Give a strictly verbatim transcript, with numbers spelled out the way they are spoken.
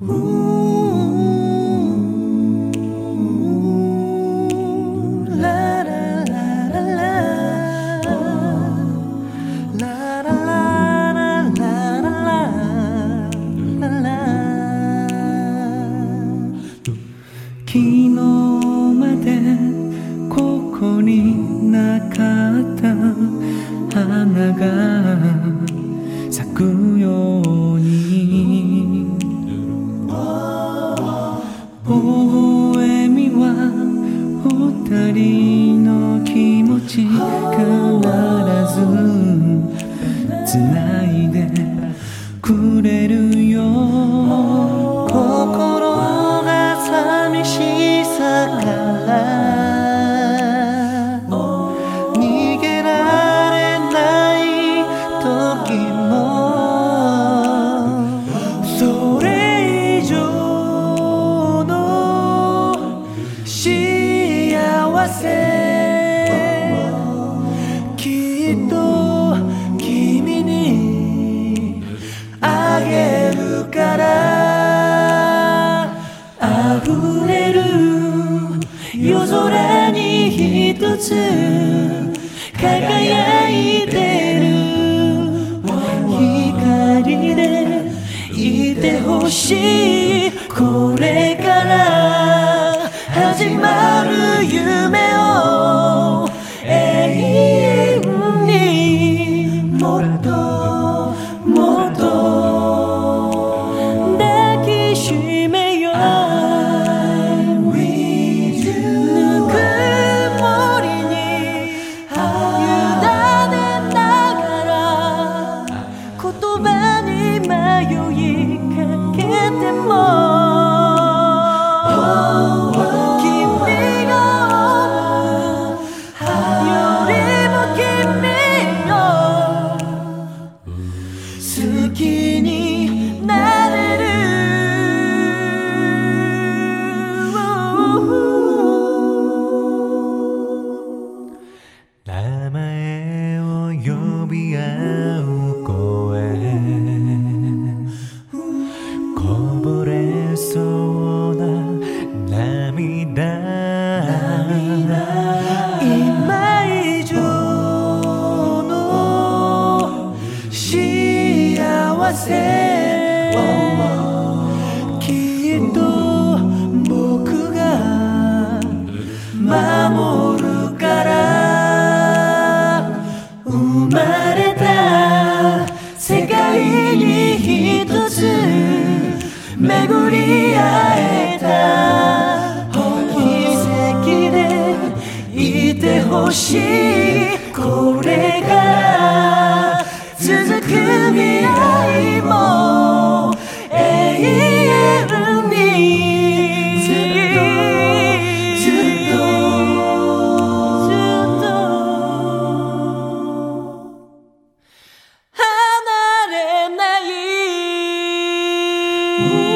昨日までここになかった花が咲くように微笑みは二人の気持ち変わらずつないでくれるよ心が寂しさから逃げられない時もそれ以上の幸せきっと君にあげるから溢れる夜空に一つ輝いてる光でいてほしいこれから始まる夢を永遠にもっともっと抱きしめようぬくもりに委ねながら言葉に迷いかけても好きになれる名前を呼び合う声こぼれそうな涙今以上の幸せきっと僕が守るから生まれた世界に一つ巡り会えた奇跡でいてほしいこれから続く未来も永遠にずっとずっと離れない